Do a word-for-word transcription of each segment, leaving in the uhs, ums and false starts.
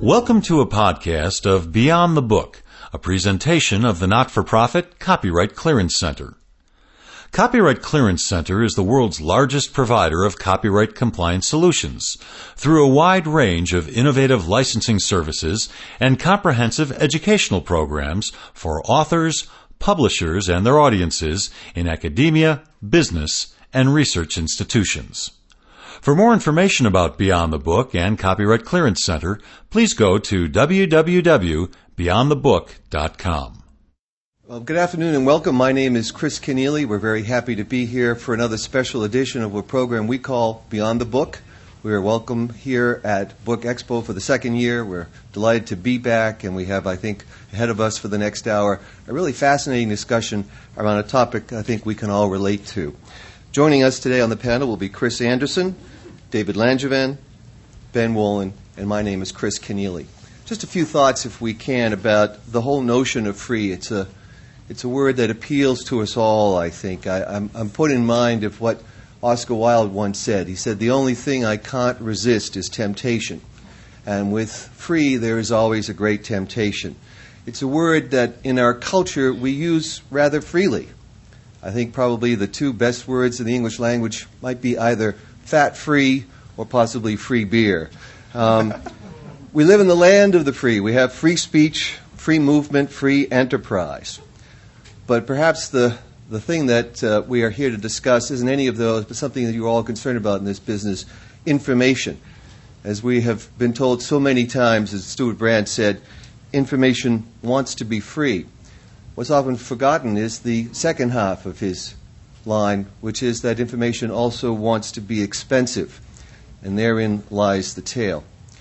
Welcome to a podcast of Beyond the Book, a presentation of the not-for-profit Copyright Clearance Center. Copyright Clearance Center is the world's largest provider of copyright compliance solutions through a wide range of innovative licensing services and comprehensive educational programs for authors, publishers, and their audiences in academia, business, and research institutions. For more information about Beyond the Book and Copyright Clearance Center, please go to w w w dot beyond the book dot com. Well, good afternoon and welcome. My name is Chris Keneally. We're very happy to be here for another special edition of a program we call Beyond the Book. We are welcome here at Book Expo for the second year. We're delighted to be back, and we have, I think, ahead of us for the next hour, a really fascinating discussion around a topic I think we can all relate to. Joining us today on the panel will be Chris Anderson, David Langevin, Ben Wolin, and my name is Chris Keneally. Just a few thoughts, if we can, about the whole notion of free. It's a it's a word that appeals to us all, I think. I, I'm, I'm put in mind of what Oscar Wilde once said. He said, "The only thing I can't resist is temptation." And with free, there is always a great temptation. It's a word that in our culture we use rather freely. I think probably the two best words in the English language might be either fat-free or possibly free beer. Um, we live in the land of the free. We have free speech, free movement, free enterprise. But perhaps the, the thing that uh, we are here to discuss isn't any of those, but something that you're all concerned about in this business, information. As we have been told so many times, as Stuart Brand said, information wants to be free. What's often forgotten is the second half of his line, which is that information also wants to be expensive. And therein lies the tale.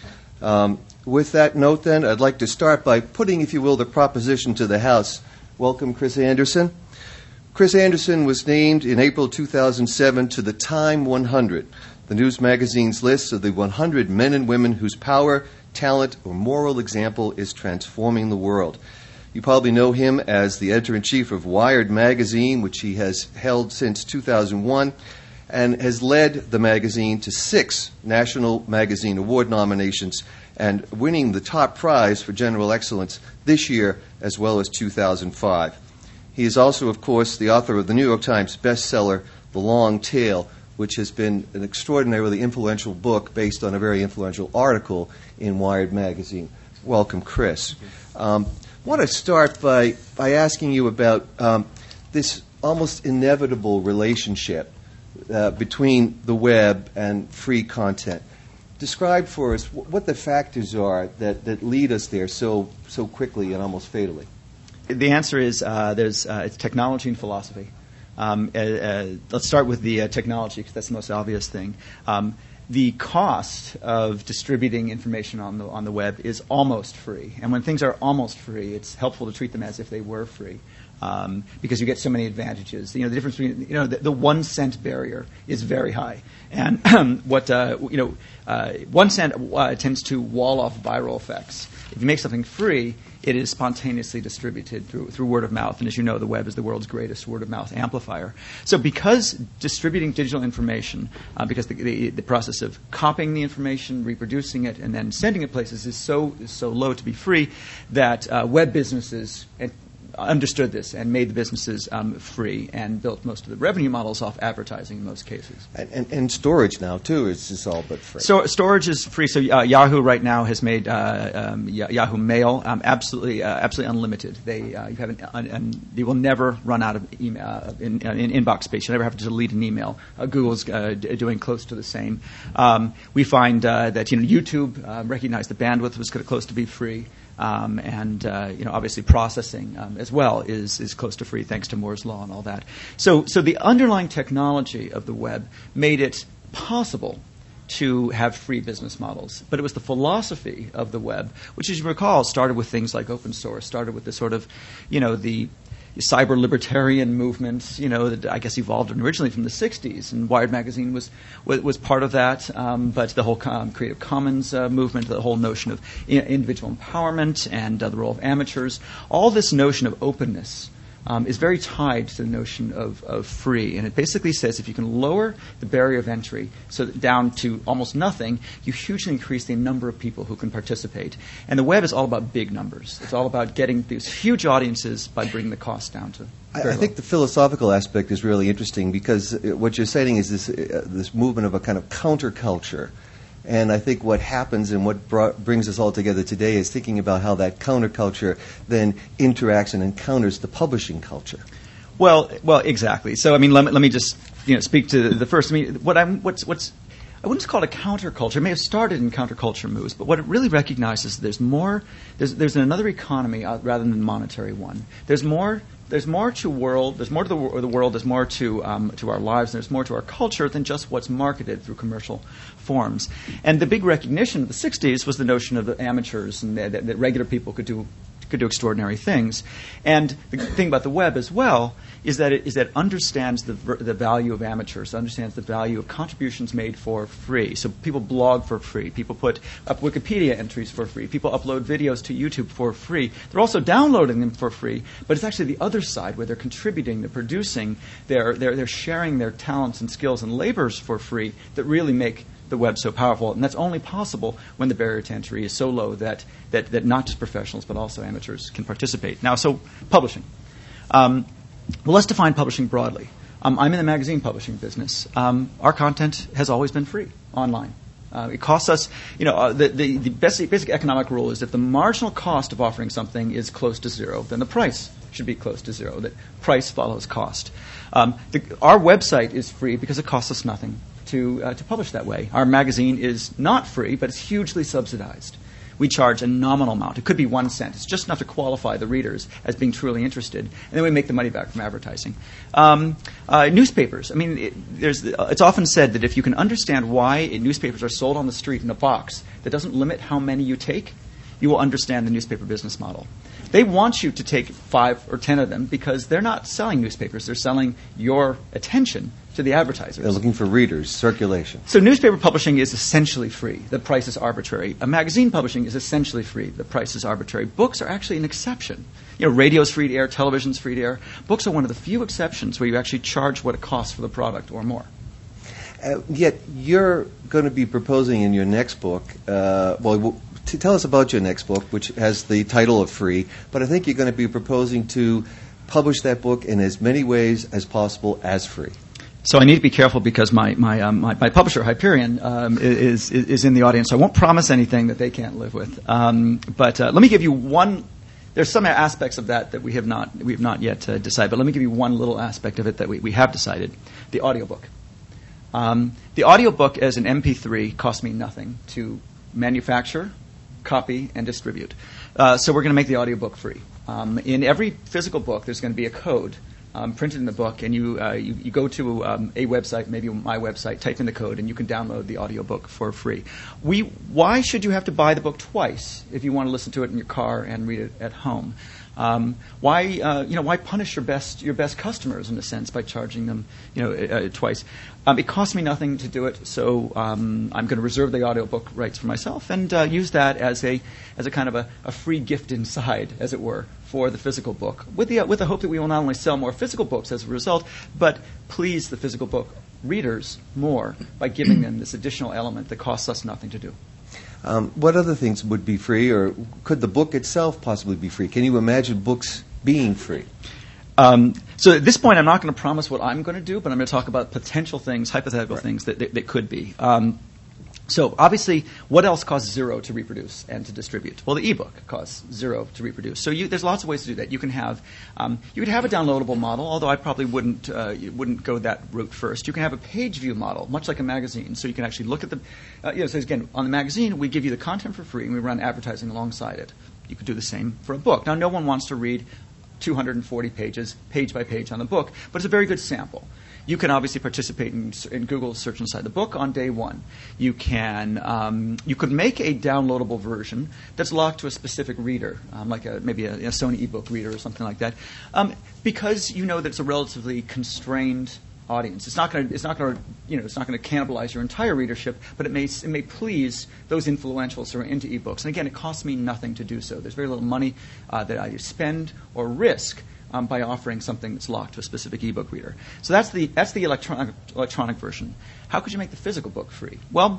Um, with that note, then, I'd like to start by putting, if you will, the proposition to the House. Welcome, Chris Anderson. Chris Anderson was named in April two thousand seven to the Time one hundred, the news magazine's list of the one hundred men and women whose power, talent, or moral example is transforming the world. You probably know him as the editor-in-chief of Wired magazine, which he has held since two thousand one, and has led the magazine to six National Magazine Award nominations and winning the top prize for general excellence this year as well as two thousand five. He is also, of course, the author of the New York Times bestseller, The Long Tail, which has been an extraordinarily influential book based on a very influential article in Wired magazine. Welcome, Chris. Um, I want to start by, by asking you about um, this almost inevitable relationship uh, between the web and free content. Describe for us what the factors are that, that lead us there so so quickly and almost fatally. The answer is uh, there's uh, it's technology and philosophy. Um, uh, uh, let's start with the uh, technology because that's the most obvious thing. Um, the cost of distributing information on the on the web is almost free, and when things are almost free, it's helpful to treat them as if they were free. Um, because you get so many advantages. You know, the difference between, you know, the, the one cent barrier is very high. And what, uh, you know, uh, one cent uh, tends to wall off viral effects. If you make something free, it is spontaneously distributed through through word of mouth. And as you know, the web is the world's greatest word of mouth amplifier. So because distributing digital information, uh, because the, the, the process of copying the information, reproducing it, and then sending it places is so, is so low to be free that uh, web businesses and understood this and made the businesses um, free and built most of the revenue models off advertising in most cases. And, and, and storage now, too, is just all but free. So storage is free. So uh, Yahoo right now has made uh, um, y- Yahoo Mail um, absolutely uh, absolutely unlimited. They uh, you have an, an, an, they will never run out of email uh, in, in inbox space. You never have to delete an email. Uh, Google's uh, d- doing close to the same. Um, we find uh, that you know YouTube uh, recognized the bandwidth was close to be free. Um, and uh, you know, obviously, processing um, as well is is close to free, thanks to Moore's law and all that. So, so the underlying technology of the web made it possible to have free business models, but it was the philosophy of the web, which, as you recall, started with things like open source, started with the sort of, you know, the cyber libertarian movement, you know, that I guess evolved originally from the sixties, and Wired magazine was was, was part of that. Um, but the whole um, Creative Commons uh, movement, the whole notion of I- individual empowerment and uh, the role of amateurs, all this notion of openness um, is very tied to the notion of, of free. And it basically says if you can lower the barrier of entry so that down to almost nothing, you hugely increase the number of people who can participate. And the web is all about big numbers. It's all about getting these huge audiences by bringing the cost down to I, I think the philosophical aspect is really interesting because what you're saying is this uh, this movement of a kind of counterculture. And I think what happens and what brought, brings us all together today is thinking about how that counterculture then interacts and encounters the publishing culture. Well, well, exactly. So, I mean, let me, let me just you know speak to the first. I mean, what I'm what's what's I wouldn't call it a counterculture. It may have started in counterculture moves, but what it really recognizes is there's more. There's there's another economy uh, rather than the monetary one. There's more. There's more to world. There's more to the, wor- the world. There's more to um, to our lives. And there's more to our culture than just what's marketed through commercial forms. And the big recognition of the sixties was the notion of the amateurs and that, that regular people could do could do extraordinary things. And the thing about the web as well is that it is that it understands the the value of amateurs, understands the value of contributions made for free. So people blog for free. People put up Wikipedia entries for free. People upload videos to YouTube for free. They're also downloading them for free. But it's actually the other side where they're contributing, they're producing, they're they're they're sharing their talents and skills and labors for free that really make the web so powerful. And that's only possible when the barrier to entry is so low that that, that not just professionals but also amateurs can participate. Now, so publishing. Um, well, let's define publishing broadly. Um, I'm in the magazine publishing business. Um, our content has always been free online. Uh, it costs us, you know, uh, the, the, the basic, basic economic rule is if the marginal cost of offering something is close to zero, then the price should be close to zero, that price follows cost. Um, the, our website is free because it costs us nothing to uh, to publish that way. Our magazine is not free, but it's hugely subsidized. We charge a nominal amount. It could be one cent. It's just enough to qualify the readers as being truly interested, and then we make the money back from advertising. Um, uh, newspapers. I mean, it, there's, uh, it's often said that if you can understand why newspapers are sold on the street in a box that doesn't limit how many you take, you will understand the newspaper business model. They want you to take five or ten of them because they're not selling newspapers. They're selling your attention to the advertisers. They're looking for readers, circulation. So newspaper publishing is essentially free. The price is arbitrary. A magazine publishing is essentially free. The price is arbitrary. Books are actually an exception. You know, radio's free to air, television's free to air. Books are one of the few exceptions where you actually charge what it costs for the product or more. Uh, yet you're going to be proposing in your next book, uh, well, w- to tell us about your next book, which has the title of Free, but I think you're going to be proposing to publish that book in as many ways as possible as free. So I need to be careful because my my um, my, my publisher Hyperion um, is, is is in the audience. So I won't promise anything that they can't live with. Um, but uh, let me give you one. There's some aspects of that that we have not we have not yet uh, decided. But let me give you one little aspect of it that we, we have decided: the audiobook. Um, the audiobook as an M P three costs me nothing to manufacture, copy, and distribute. Uh, so we're going to make the audiobook free. Um, in every physical book, there's going to be a code um, printed in the book, and you, uh, you, you go to um, a website, maybe my website, type in the code, and you can download the audiobook for free. We, why should you have to buy the book twice if you want to listen to it in your car and read it at home? Um, why, uh, you know, why punish your best your best customers in a sense by charging them, you know, uh, twice? Um, it costs me nothing to do it, so um, I'm going to reserve the audiobook rights for myself and uh, use that as a as a kind of a, a free gift inside, as it were, for the physical book, with the uh, with the hope that we will not only sell more physical books as a result, but please the physical book readers more by giving them this additional element that costs us nothing to do. Um, what other things would be free, or could the book itself possibly be free? Can you imagine books being free? Um, so at this point, I'm not going to promise what I'm going to do, but I'm going to talk about potential things, hypothetical right. things that, that, that could be. Um, so obviously, what else costs zero to reproduce and to distribute? Well, the ebook costs zero to reproduce. So you, there's lots of ways to do that. You can have um, you could have a downloadable model, although I probably wouldn't uh, wouldn't go that route first. You can have a page view model, much like a magazine, so you can actually look at the. Uh, you know, so again, on the magazine, we give you the content for free, and we run advertising alongside it. You could do the same for a book. Now, no one wants to read two hundred forty pages, page by page on the book, but it's a very good sample. You can obviously participate in, in Google search inside the book on day one. You can um, you could make a downloadable version that's locked to a specific reader, um, like a, maybe a, a Sony ebook reader or something like that, um, because you know that it's a relatively constrained audience. It's not going to it's not going to you know it's not going to cannibalize your entire readership, but it may it may please those influentials who are into ebooks. And again, it costs me nothing to do so. There's very little money uh, that I spend or risk um, by offering something that's locked to a specific ebook reader. So that's the that's the electronic electronic version. How could you make the physical book free? Well,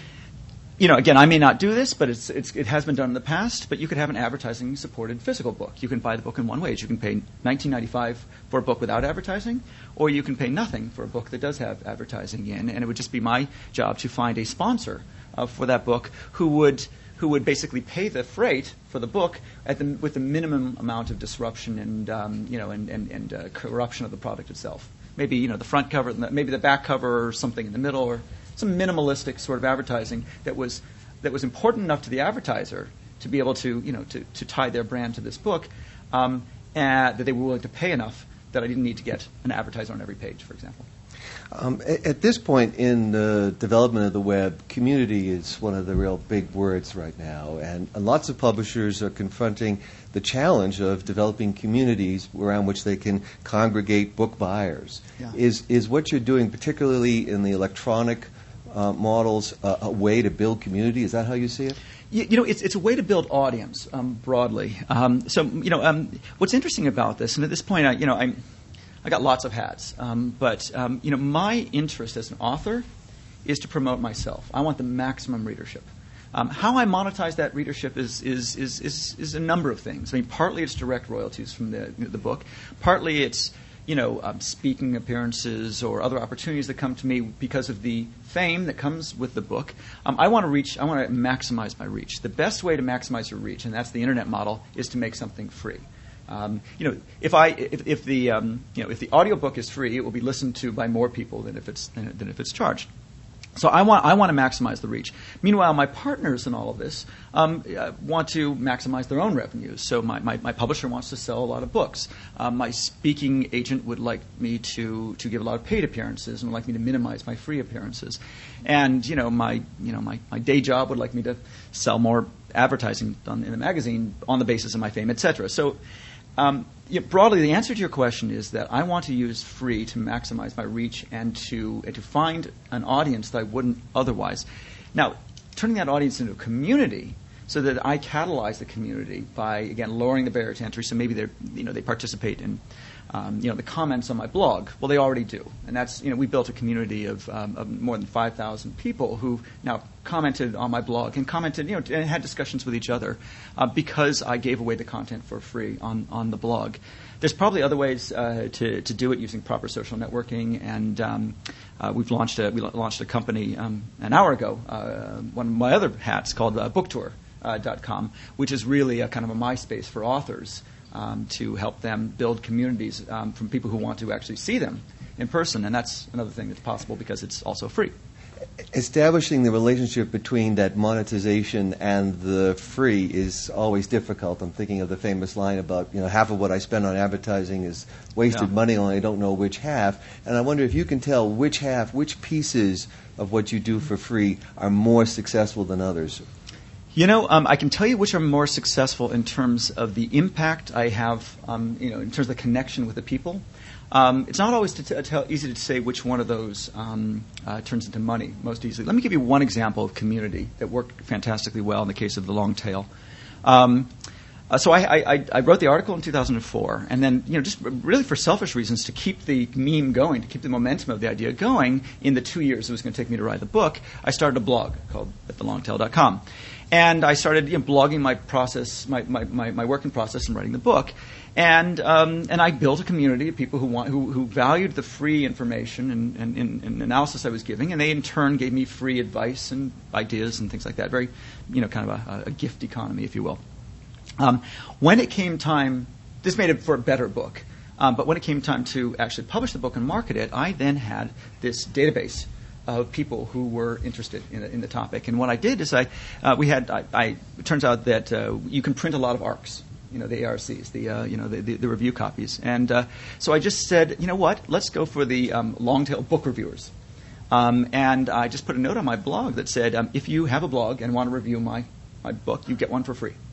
you know, again, I may not do this, but it's, it's, it has been done in the past. But you could have an advertising-supported physical book. You can buy the book in one way. You can pay nineteen ninety-five dollars for a book without advertising, or you can pay nothing for a book that does have advertising in. And it would just be my job to find a sponsor uh, for that book who would who would basically pay the freight for the book at the, with the minimum amount of disruption and um, you know and and, and uh, corruption of the product itself. Maybe you know the front cover, maybe the back cover, or something in the middle, or some minimalistic sort of advertising that was that was important enough to the advertiser to be able to you know to, to tie their brand to this book, um, and that they were willing to pay enough that I didn't need to get an advertiser on every page, for example. Um, at, at this point in the development of the web, community is one of the real big words right now, and, and lots of publishers are confronting the challenge of developing communities around which they can congregate book buyers. Yeah. Is is what you're doing, particularly in the electronic uh, models, uh, a way to build community? Is that how you see it? You, you know, it's it's a way to build audience um, broadly. Um, so, you know, um, what's interesting about this, and at this point, I, you know, I'm. I got lots of hats, um, but um, you know, my interest as an author is to promote myself. I want the maximum readership. Um, how I monetize that readership is is, is is is a number of things. I mean, partly it's direct royalties from the the book. Partly it's you know um, speaking appearances or other opportunities that come to me because of the fame that comes with the book. Um, I want to reach. I want to maximize my reach. The best way to maximize your reach, and that's the internet model, is to make something free. Um, you know, if I if, if the um, you know if the audiobook is free, it will be listened to by more people than if it's than, than if it's charged. So I want I want to maximize the reach. Meanwhile, my partners in all of this um, uh, want to maximize their own revenues. So my, my, my publisher wants to sell a lot of books. Um, my speaking agent would like me to to give a lot of paid appearances and would like me to minimize my free appearances. And you know my you know my, my day job would like me to sell more advertising on, in the magazine on the basis of my fame, et cetera. So. Um, yeah, broadly, the answer to your question is that I want to use free to maximize my reach and to and to find an audience that I wouldn't otherwise. Now, turning that audience into a community so that I catalyze the community by, again, lowering the barrier to entry. So maybe they you know they participate in um, you know the comments on my blog. Well, they already do, and that's you know we built a community of, um, of more than five thousand people who now commented on my blog and commented you know and had discussions with each other uh, because I gave away the content for free on, on the blog. There's probably other ways uh, to to do it using proper social networking, and um, uh, we've launched a we launched a company um, an hour ago. Uh, one of my other hats called uh, booktour dot com, which is really a kind of a MySpace for authors um, to help them build communities um, from people who want to actually see them in person, and that's another thing that's possible because it's also free. Establishing the relationship between that monetization and the free is always difficult. I'm thinking of the famous line about, you know, half of what I spend on advertising is wasted Yeah. money, only I don't know which half. And I wonder if you can tell which half, which pieces of what you do for free are more successful than others. You know, um, I can tell you which are more successful in terms of the impact I have, um, you know, in terms of the connection with the people. Um, it's not always to t- tell, easy to say which one of those um, uh, turns into money most easily. Let me give you one example of community that worked fantastically well in the case of The Long Tail. Um, uh, so I, I, I wrote the article in two thousand four, and then, you know, just really for selfish reasons, to keep the meme going, to keep the momentum of the idea going in the two years it was going to take me to write the book, I started a blog called at the long tail dot com. And I started you know, blogging my process, my, my, my, my working process in writing the book. And um, and I built a community of people who want who, who valued the free information and, and, and, and analysis I was giving, and they in turn gave me free advice and ideas and things like that. Very, you know, kind of a, a gift economy, if you will. Um, when it came time, this made it for a better book. Um, but when it came time to actually publish the book and market it, I then had this database of people who were interested in the, in the topic. And what I did is I uh, we had I, I it turns out that uh, you can print a lot of A R Cs. You know, the A R Cs, the uh, you know the, the, the review copies, and uh, so I just said, you know what, let's go for the um, long tail book reviewers, um, and I just put a note on my blog that said, um, if you have a blog and want to review my, my book, you get one for free.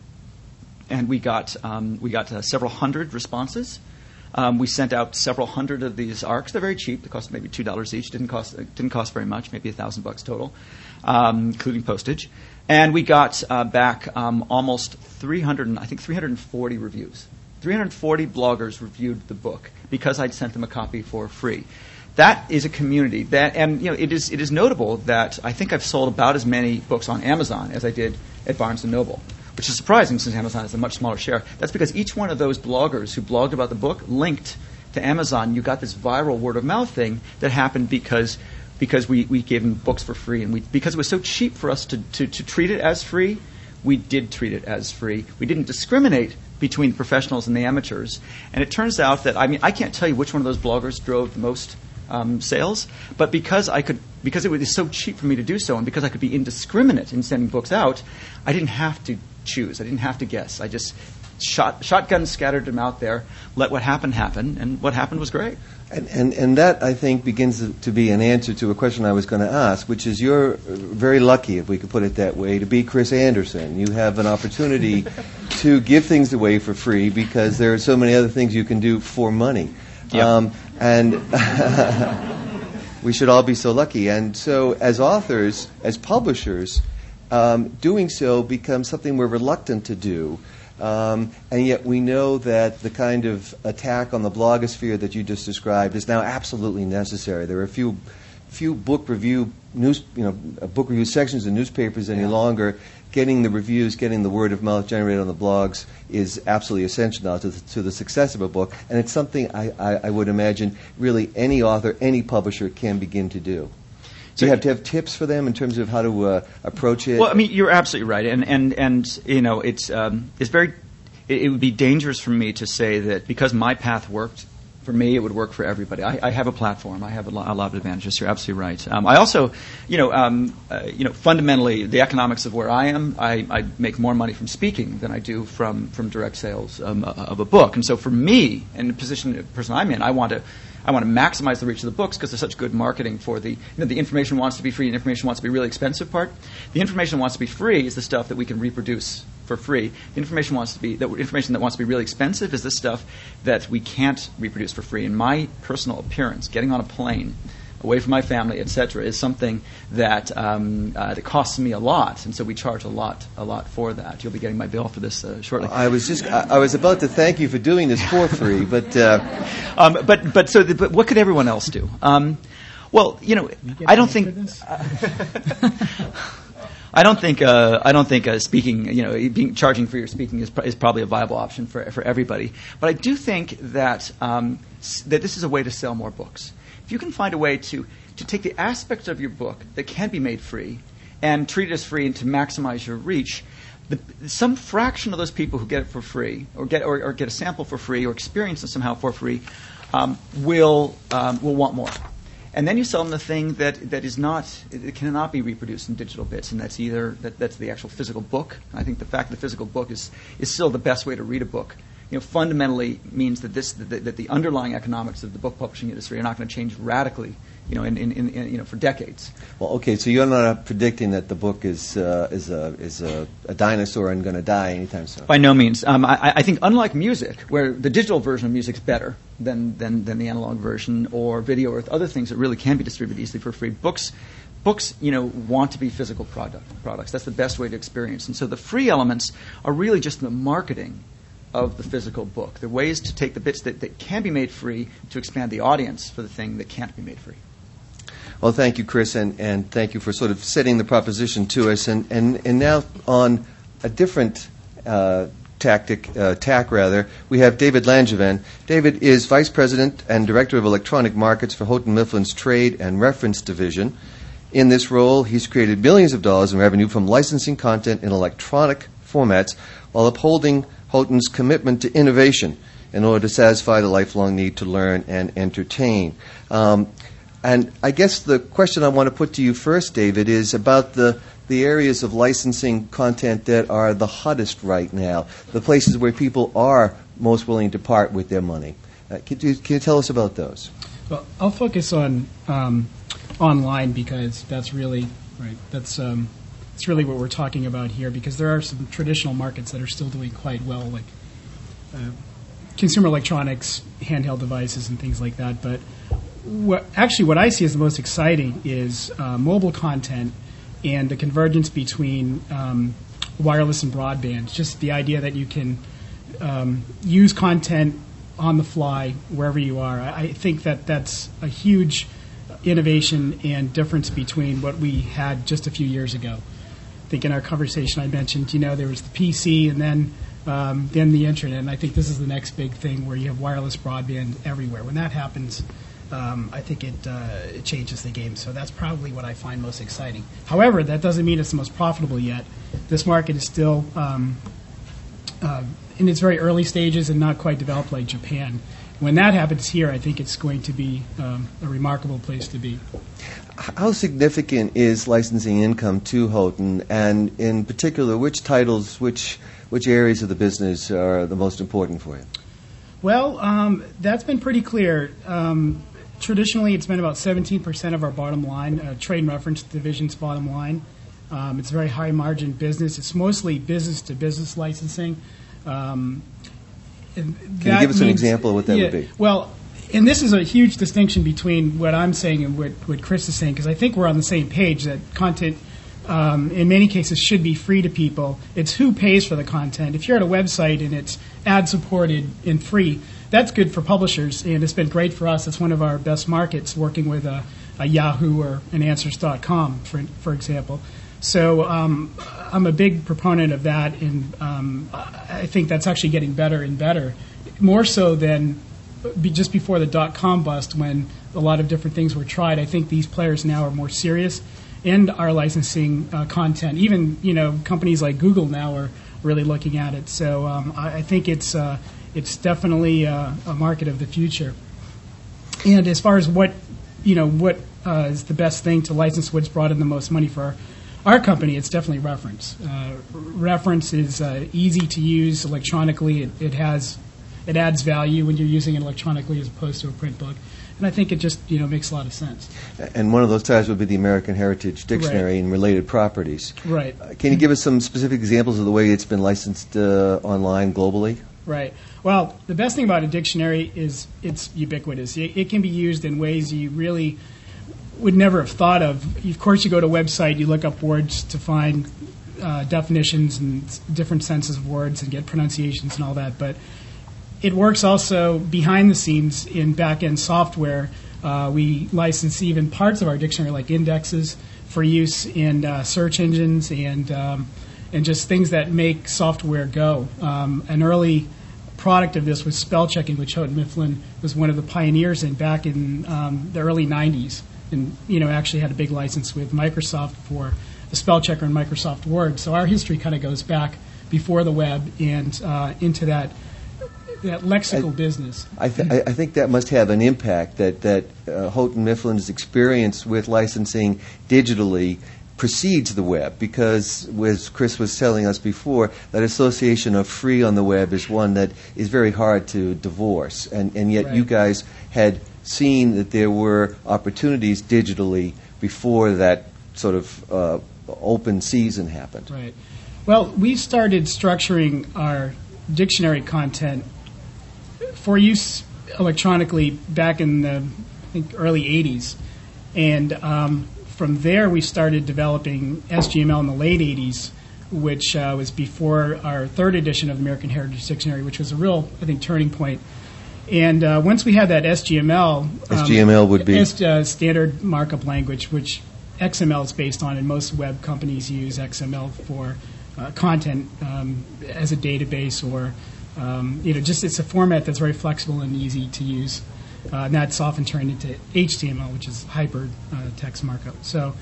And we got um, we got uh, several hundred responses. Um, we sent out several hundred of these A R Cs. They're very cheap. They cost maybe two dollars each. Didn't cost didn't cost very much. Maybe a thousand bucks total, um, including postage. And we got uh, back um, almost three hundred, I think three hundred forty reviews three hundred forty bloggers reviewed the book because I'd sent them a copy for free. That is a community that, and you know, it is it is notable that I think I've sold about as many books on Amazon as I did at Barnes and Noble, which is surprising since Amazon has a much smaller share. That's because each one of those bloggers who blogged about the book linked to Amazon. You got this viral word of mouth thing that happened because because we, we gave them books for free, and we because it was so cheap for us to, to, to treat it as free, we did treat it as free. We didn't discriminate between the professionals and the amateurs. And it turns out that, I mean, I can't tell you which one of those bloggers drove the most um, sales, but because I could, because it was so cheap for me to do so, and because I could be indiscriminate in sending books out, I didn't have to choose. I didn't have to guess. I just shot, shotgun scattered them out there, let what happened happen, and what happened was great. And, and, and that, I think, begins to be an answer to a question I was going to ask, which is you're very lucky, if we could put it that way, to be Chris Anderson. You have an opportunity to give things away for free because there are so many other things you can do for money. Yep. Um, and we should all be so lucky. And so as authors, as publishers, um, doing so becomes something we're reluctant to do. Um, and yet we know that the kind of attack on the blogosphere that you just described is now absolutely necessary. There are a few, few book review news, you know, book review sections in newspapers any yeah. longer. Getting the reviews, getting the word of mouth generated on the blogs is absolutely essential now to the, to the success of a book. And it's something I, I, I would imagine really any author, any publisher can begin to do. Do you have to have tips for them in terms of how to uh, approach it? Well, I mean, you're absolutely right, and and and you know, it's um, it's very. It, it would be dangerous for me to say that because my path worked for me, it would work for everybody. I, I have a platform. I have a lot, a lot of advantages. You're absolutely right. Um, I also, you know, um, uh, you know, fundamentally, the economics of where I am, I, I make more money from speaking than I do from from direct sales um, of a book. And so, for me, and the position, the person I'm in, I want to. I want to maximize the reach of the books because there's such good marketing for the, you know, the information wants to be free and information wants to be really expensive part. The information wants to be free is the stuff that we can reproduce for free. The information wants to be, the information that wants to be really expensive is the stuff that we can't reproduce for free. And my personal appearance, getting on a plane, away from my family, et cetera, is something that um, uh, that costs me a lot, and so we charge a lot, a lot for that. You'll be getting my bill for this uh, shortly. I was just, I, I was about to thank you for doing this for free, but, uh... um, but, but so, the, but what could everyone else do? Um, well, you know, you I don't think. I don't think uh, I don't think uh, speaking, you know, being, charging for your speaking is, is probably a viable option for for everybody. But I do think that um, that this is a way to sell more books. If you can find a way to, to take the aspects of your book that can be made free and treat it as free and to maximize your reach, the, some fraction of those people who get it for free or get or, or get a sample for free or experience it somehow for free um, will um, will want more. And then you sell them the thing that, that is not, it cannot be reproduced in digital bits, and that's either that, that's the actual physical book. I think the fact that the physical book is, is still the best way to read a book. You know, fundamentally means that this that, that the underlying economics of the book publishing industry are not going to change radically, you know, in, in, in, in you know for decades. Well, okay, so you're not predicting that the book is uh, is a is a, a dinosaur and going to die anytime soon. By no means. Um, I, I think unlike music, where the digital version of music is better than, than than the analog version, or video or other things that really can be distributed easily for free, books. Books, you know, want to be physical product, products. That's the best way to experience. And so the free elements are really just the marketing of the physical book. The ways to take the bits that, that can be made free to expand the audience for the thing that can't be made free. Well, thank you, Chris, and, and thank you for sort of setting the proposition to us. And, and, and now on a different uh, tactic, uh, tack rather, we have David Langevin. David is Vice President and Director of Electronic Markets for Houghton Mifflin's Trade and Reference Division. In this role, he's created millions of dollars in revenue from licensing content in electronic formats while upholding Houghton's commitment to innovation in order to satisfy the lifelong need to learn and entertain. Um, and I guess the question I want to put to you first, David, is about the, the areas of licensing content that are the hottest right now, the places where people are most willing to part with their money. Uh, can, you, can you tell us about those? Well, I'll focus on um, online because that's really, right, that's... Um, It's really what we're talking about here, because there are some traditional markets that are still doing quite well, like uh, consumer electronics, handheld devices, and things like that. But what, actually what I see as the most exciting is uh, mobile content and the convergence between um, wireless and broadband. Just the idea that you can um, use content on the fly wherever you are. I, I think that that's a huge innovation and difference between what we had just a few years ago. I think in our conversation I mentioned, you know, there was the P C and then um, then the internet, and I think this is the next big thing where you have wireless broadband everywhere. When that happens, um, I think it, uh, it changes the game. So that's probably what I find most exciting. However, that doesn't mean it's the most profitable yet. This market is still um, uh, in its very early stages and not quite developed like Japan. When that happens here, I think it's going to be um, a remarkable place to be. How significant is licensing income to Houghton, and in particular, which titles, which which areas of the business are the most important for you? Well, um, that's been pretty clear. Um, traditionally, it's been about seventeen percent of our bottom line, uh, trade and reference division's bottom line. Um, it's a very high-margin business. It's mostly business-to-business licensing. Um, Can you give us an means, example of what that yeah, would be? Well, and this is a huge distinction between what I'm saying and what, what Chris is saying, because I think we're on the same page that content, um, in many cases, should be free to people. It's who pays for the content. If you're at a website and it's ad-supported and free, that's good for publishers, and it's been great for us. It's one of our best markets, working with a, a Yahoo or an Answers dot com, for, for example. So um, I'm a big proponent of that, and um, I think that's actually getting better and better, more so than be just before the dot-com bust when a lot of different things were tried. I think these players now are more serious and are licensing uh, content. Even, you know, companies like Google now are really looking at it. So um, I, I think it's uh, it's definitely uh, a market of the future. And as far as what, you know, what uh, is the best thing to license, what's brought in the most money for our Our company, it's definitely reference. Uh, reference is uh, easy to use electronically. It, it has, it adds value when you're using it electronically as opposed to a print book, and I think it just you know makes a lot of sense. And one of those titles would be the American Heritage Dictionary Right. and related properties. Right. Uh, can you give us some specific examples of the way it's been licensed uh, online globally? Right. Well, the best thing about a dictionary is it's ubiquitous. It, it can be used in ways you really would never have thought of. Of course, you go to a website, you look up words to find uh, definitions and s- different senses of words and get pronunciations and all that, but it works also behind the scenes in back-end software. Uh, we license even parts of our dictionary, like indexes, for use in uh, search engines and um, and just things that make software go. Um, an early product of this was spell checking, which Houghton Mifflin was one of the pioneers in back in um, the early nineties. And you know, actually had a big license with Microsoft for the spell checker in Microsoft Word. So our history kind of goes back before the web and uh, into that that lexical I, business. I, th- I think that must have an impact, that, that uh, Houghton Mifflin's experience with licensing digitally precedes the web, because, as Chris was telling us before, that association of free on the web is one that is very hard to divorce. And, and yet Right. you guys had seen that there were opportunities digitally before that sort of uh, open season happened. Right. Well, we started structuring our dictionary content for use electronically back in the I think early eighties, and um, from there we started developing S G M L in the late eighties, which uh, was before our third edition of the American Heritage Dictionary, which was a real, I think, turning point. And uh, once we had that S G M L, um, S G M L would be? S, uh, standard markup language, which X M L is based on, and most web companies use X M L for uh, content um, as a database, or um, you know, just it's a format that's very flexible and easy to use. Uh, and that's often turned into H T M L, which is hyper uh, text markup. So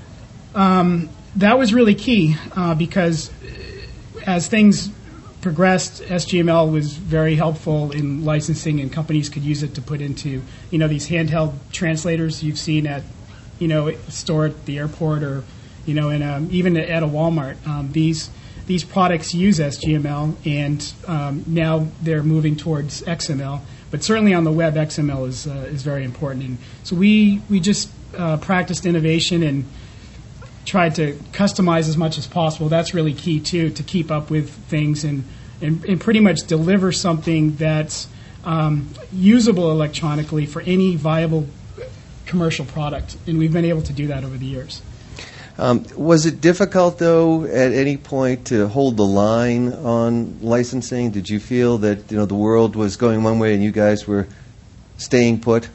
um, that was really key uh, because as things progressed, S G M L was very helpful in licensing, and companies could use it to put into, you know, these handheld translators you've seen at, you know, store at the airport, or, you know, in a, even at a Walmart. Um, these these products use S G M L, and um, now they're moving towards X M L. But certainly on the web, X M L is uh, is very important. And so we we just uh, practiced innovation and tried to customize as much as possible. That's really key too, to keep up with things and and, and pretty much deliver something that's um, usable electronically for any viable commercial product. And we've been able to do that over the years. Um, was it difficult, though, at any point to hold the line on licensing? Did you feel that, you know, the world was going one way and you guys were staying put?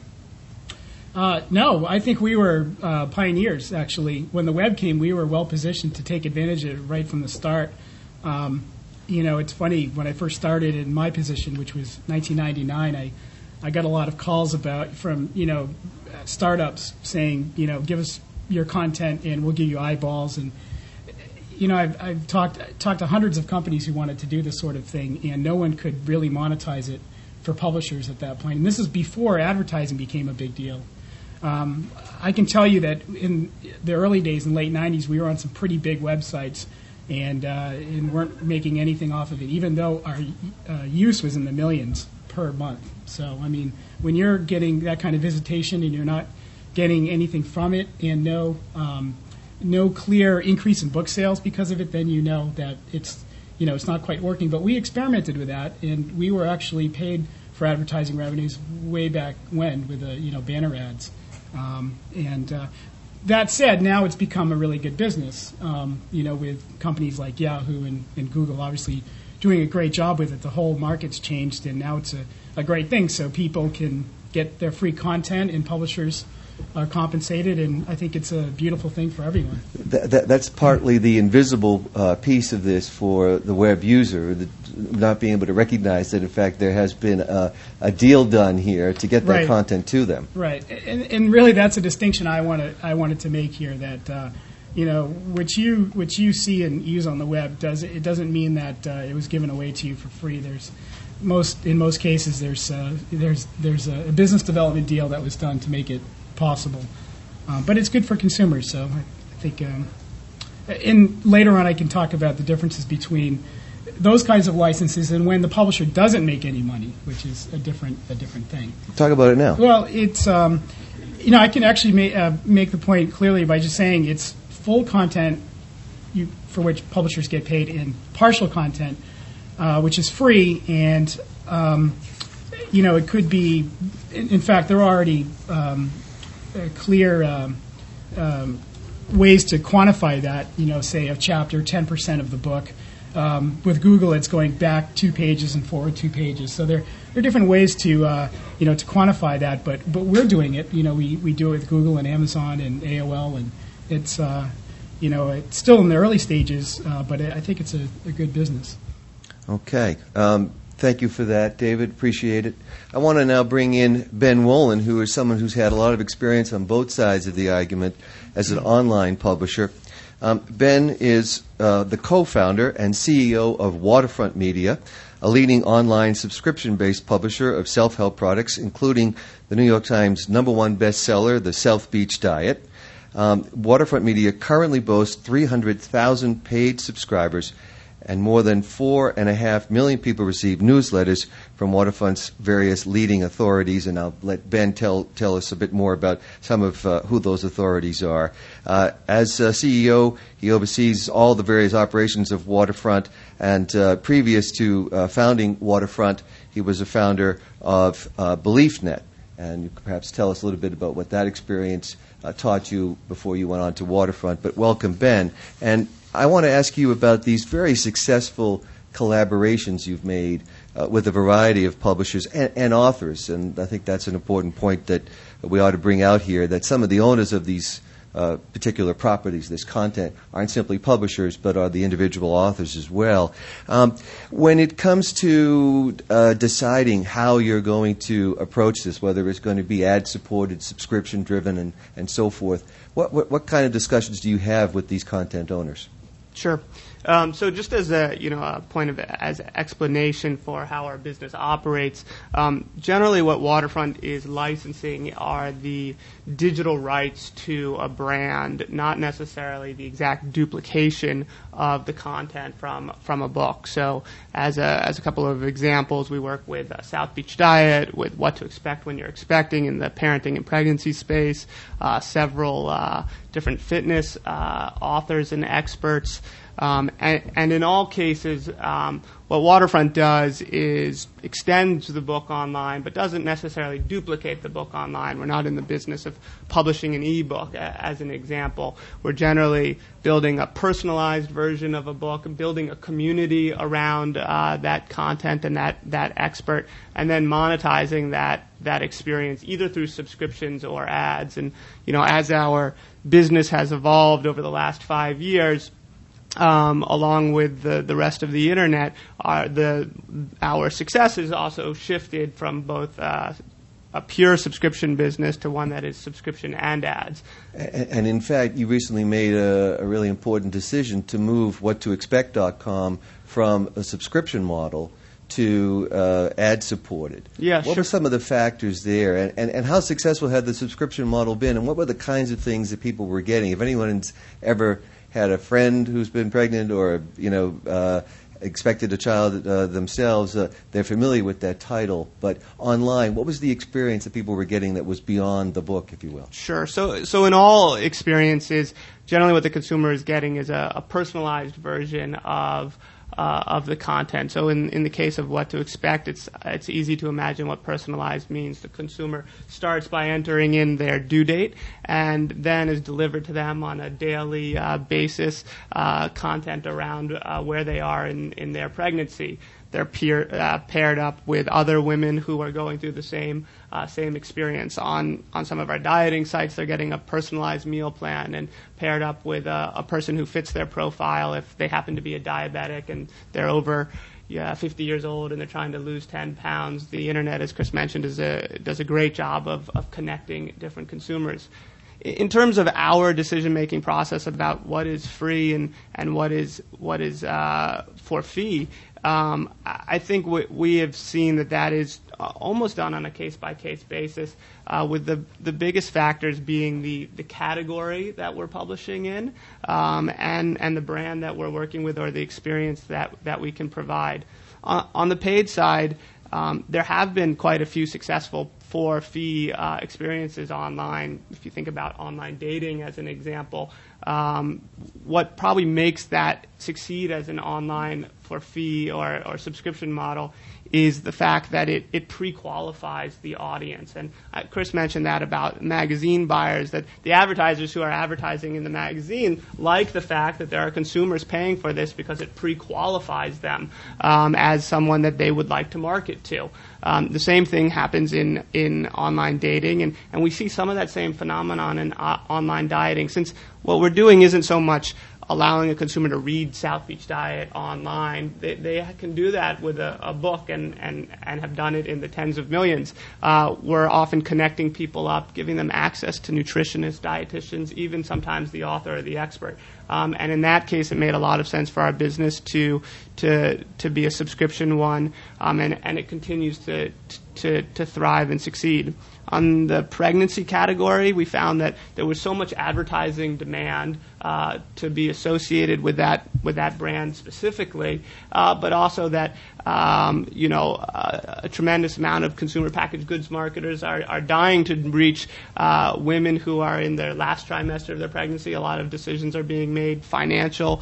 Uh, no, I think we were uh, pioneers, actually. When the web came, we were well positioned to take advantage of it right from the start. Um, you know, it's funny, when I first started in my position, which was nineteen ninety-nine, I, I got a lot of calls about from, you know, startups saying, you know, give us your content and we'll give you eyeballs. And, you know, I've, I've talked, talked to hundreds of companies who wanted to do this sort of thing, and no one could really monetize it for publishers at that point. And this is before advertising became a big deal. Um, I can tell you that in the early days, in the late nineties, we were on some pretty big websites and, uh, and weren't making anything off of it, even though our uh, use was in the millions per month. So, I mean, when you're getting that kind of visitation and you're not getting anything from it and no um, no clear increase in book sales because of it, then you know that it's, you know, it's not quite working. But we experimented with that, and we were actually paid for advertising revenues way back when with the, you know, banner ads. Um, and uh, that said, now it's become a really good business, um, you know, with companies like Yahoo and, and Google obviously doing a great job with it. The whole market's changed, and now it's a, a great thing. So people can get their free content, and publishers are compensated, and I think it's a beautiful thing for everyone. That, that, that's partly the invisible uh, piece of this for the web user, the, not being able to recognize that, in fact, there has been a, a deal done here to get that Right. content to them. Right, and, and really that's a distinction I wanted I wanted to make here. That uh, you know, what you what you see and use on the web does it doesn't mean that uh, it was given away to you for free. There's most in most cases there's uh, there's there's a business development deal that was done to make it possible, uh, but it's good for consumers. So I, I think, um, and later on I can talk about the differences between those kinds of licenses and when the publisher doesn't make any money, which is a different a different thing. Talk about it now. Well, it's um, you know I can actually ma- uh, make the point clearly by just saying it's full content you, for which publishers get paid, and partial content, uh, which is free, and um, you know it could be. In, in fact, there are already um, uh, clear um, um, ways to quantify that. You know, say a chapter, ten percent of the book. Um, with Google, it's going back two pages and forward two pages. So there, there are different ways to, uh, you know, to quantify that. But, but we're doing it. You know, we, we do it with Google and Amazon and A O L, and it's, uh, you know, it's still in the early stages. Uh, but I think it's a, a good business. Okay. Um, thank you for that, David. Appreciate it. I want to now bring in Ben Wolin, who is someone who's had a lot of experience on both sides of the argument as an online publisher. Um, Ben is uh, the co-founder and C E O of Waterfront Media, a leading online subscription-based publisher of self-help products, including the New York Times number one bestseller, The South Beach Diet. Um, Waterfront Media currently boasts three hundred thousand paid subscribers, and more than four and a half million people receive newsletters from Waterfront's various leading authorities. And I'll let Ben tell tell us a bit more about some of uh, who those authorities are. Uh, as uh, C E O, he oversees all the various operations of Waterfront. And uh, previous to uh, founding Waterfront, he was a founder of uh, BeliefNet. And you could perhaps tell us a little bit about what that experience uh, taught you before you went on to Waterfront. But welcome, Ben. And I want to ask you about these very successful collaborations you've made uh, with a variety of publishers and, and authors. And I think that's an important point that we ought to bring out here, that some of the owners of these uh, particular properties, this content, aren't simply publishers, but are the individual authors as well. Um, when it comes to uh, deciding how you're going to approach this, whether it's going to be ad-supported, subscription-driven, and, and so forth, what, what, what kind of discussions do you have with these content owners? Sure. Um, so just as a you know a point of as explanation for how our business operates, um, generally what Waterfront is licensing are the digital rights to a brand, not necessarily the exact duplication of the content from from a book. So as a as a couple of examples, we work with uh, South Beach Diet, with What to Expect When You're Expecting in the parenting and pregnancy space, uh, several uh, different fitness uh, authors and experts. Um, and, and in all cases, um, what Waterfront does is extends the book online, but doesn't necessarily duplicate the book online. We're not in the business of publishing an e-book, a, as an example. We're generally building a personalized version of a book, and building a community around uh, that content and that, that expert, and then monetizing that that experience either through subscriptions or ads. And you know, as our business has evolved over the last five years, Um, along with the, the rest of the internet, our, the, our success has also shifted from both uh, a pure subscription business to one that is subscription and ads. And, and in fact, you recently made a, a really important decision to move what to expect dot com from a subscription model to uh, ad-supported. Yeah, what sure. were some of the factors there, and, and, and how successful had the subscription model been, and what were the kinds of things that people were getting? If anyone's ever had a friend who's been pregnant or, you know, uh, expected a child uh, themselves, uh, they're familiar with that title. But online, what was the experience that people were getting that was beyond the book, if you will? Sure. So, so in all experiences, generally what the consumer is getting is a, a personalized version of Uh, of the content. So in, in the case of What to Expect, it's it's easy to imagine what personalized means. The consumer starts by entering in their due date, and then is delivered to them on a daily uh, basis uh, content around uh, where they are in, in their pregnancy. They're peer, uh, paired up with other women who are going through the same uh, same experience. On on some of our dieting sites, they're getting a personalized meal plan and paired up with a, a person who fits their profile if they happen to be a diabetic and they're over yeah, fifty years old and they're trying to lose ten pounds. The internet, as Chris mentioned, is a, does a great job of, of connecting different consumers. In terms of our decision-making process about what is free and, and what is what is uh, for fee, um, I think we, we have seen that that is almost done on a case-by-case basis, uh, with the the biggest factors being the, the category that we're publishing in, um, and and the brand that we're working with, or the experience that that we can provide. Uh, on the paid side, um, there have been quite a few successful for fee uh, experiences online. If you think about online dating as an example, um, what probably makes that succeed as an online for fee or, or subscription model is the fact that it, it pre-qualifies the audience. And uh, Chris mentioned that about magazine buyers, that the advertisers who are advertising in the magazine like the fact that there are consumers paying for this because it pre-qualifies them um, as someone that they would like to market to. Um, the same thing happens in, in online dating, and, and we see some of that same phenomenon in uh, online dieting, since what we're doing isn't so much allowing a consumer to read South Beach Diet online. They, they can do that with a, a book and, and, and have done it in the tens of millions. Uh, we're often connecting people up, giving them access to nutritionists, dietitians, even sometimes the author or the expert. Um, and in that case, it made a lot of sense for our business to to to be a subscription one, um, and, and it continues to, to to thrive and succeed. On the pregnancy category, we found that there was so much advertising demand uh, to be associated with that with that brand specifically, uh, but also that um, you know uh, a tremendous amount of consumer packaged goods marketers are, are dying to reach uh, women who are in their last trimester of their pregnancy. A lot of decisions are being made. Financial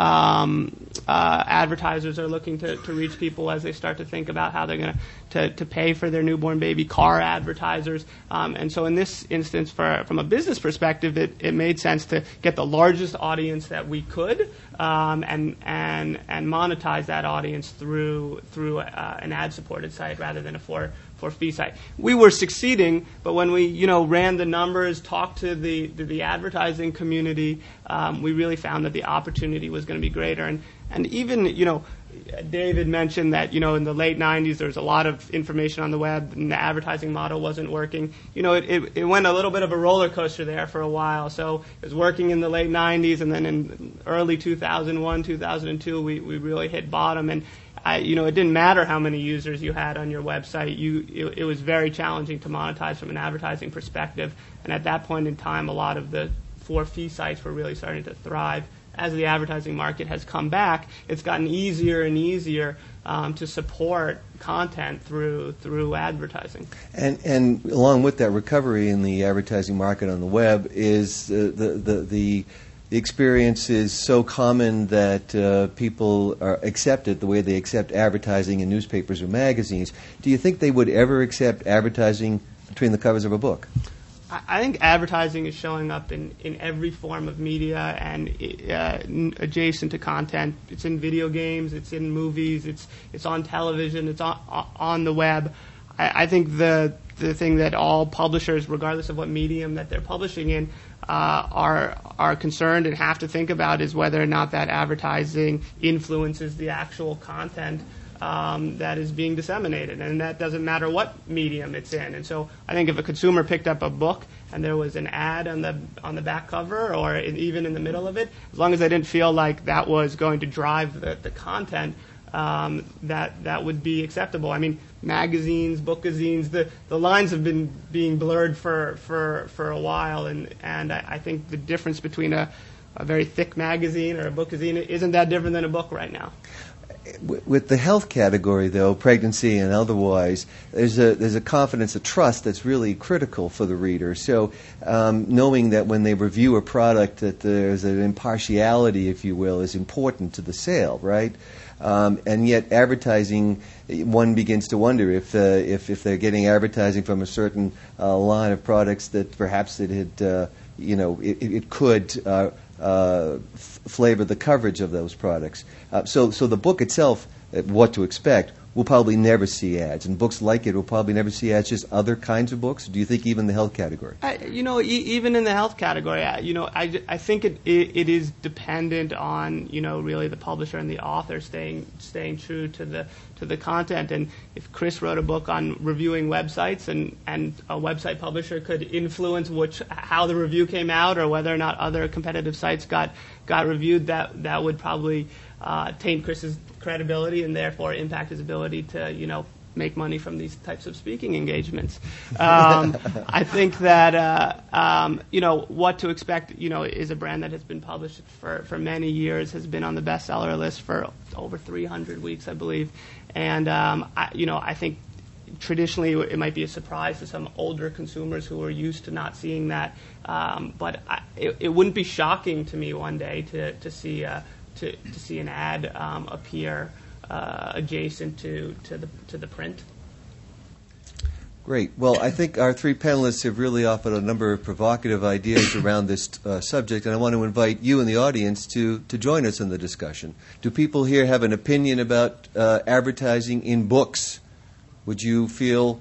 um, uh, advertisers are looking to, to reach people as they start to think about how they're going to to pay for their newborn baby. Car advertisers. Um, and so in this instance, for, from a business perspective, it, it made sense to get the largest audience that we could um, and and and monetize that audience through through uh, an ad-supported site rather than a for for fee site. We were succeeding, but when we you know ran the numbers, talked to the to the advertising community, um, we really found that the opportunity was going to be greater. And and even you know. David mentioned that, you know, in the late nineties, there was a lot of information on the web, and the advertising model wasn't working. You know, it, it, it went a little bit of a roller coaster there for a while. So it was working in the late nineties, and then in early two thousand one, two thousand two, we, we really hit bottom. And, I, you know, it didn't matter how many users you had on your website. You, it, it was very challenging to monetize from an advertising perspective. And at that point in time, a lot of the for-fee sites were really starting to thrive. As the advertising market has come back, it's gotten easier and easier um, to support content through through advertising. And and along with that recovery in the advertising market on the web is uh, the, the the the experience is so common that uh, people are, accept it the way they accept advertising in newspapers or magazines. Do you think they would ever accept advertising between the covers of a book? I think advertising is showing up in, in every form of media and uh, adjacent to content. It's in video games, it's in movies, it's it's on television, it's on, on the web. I, I think the the thing that all publishers, regardless of what medium that they're publishing in, uh, are are concerned and have to think about is whether or not that advertising influences the actual content Um, that is being disseminated, and that doesn't matter what medium it's in. And so I think if a consumer picked up a book and there was an ad on the on the back cover or in, even in the middle of it, as long as they didn't feel like that was going to drive the, the content, um, that that would be acceptable. I mean, magazines, bookazines, the, the lines have been being blurred for, for, for a while, and, and I, I think the difference between a, a very thick magazine or a bookazine isn't that different than a book right now. With the health category, though, pregnancy and otherwise, there's a there's a confidence, a trust that's really critical for the reader. So um, knowing that when they review a product that there's an impartiality, if you will, is important to the sale, right? Um, and yet advertising, one begins to wonder if uh, if if they're getting advertising from a certain uh, line of products that perhaps it had, uh, you know, it, it could Uh, Uh, f- flavor the coverage of those products. Uh, so, so the book itself, uh, What to Expect, will probably never see ads, and books like it will probably never see ads. Just other kinds of books. Do you think even the health category? I, you know, e- even in the health category, I, you know, I, I think it, it it is dependent on, you know, really the publisher and the author staying staying true to the to the content. And if Chris wrote a book on reviewing websites, and, and a website publisher could influence which how the review came out or whether or not other competitive sites got got reviewed, that that would probably uh, taint Chris's credibility and therefore impact his ability to, you know, make money from these types of speaking engagements. Um, I think that, uh, um, you know, What to Expect, you know, is a brand that has been published for, for many years, has been on the bestseller list for over three hundred weeks, I believe. And, um, I, you know, I think traditionally it might be a surprise to some older consumers who are used to not seeing that. Um, but I, it, it wouldn't be shocking to me one day to, to see uh, to, to see an ad um, appear uh, adjacent to, to the to the print. Great. Well, I think our three panelists have really offered a number of provocative ideas around this uh, subject, and I want to invite you in the audience to, to join us in the discussion. Do people here have an opinion about uh, advertising in books? Would you feel,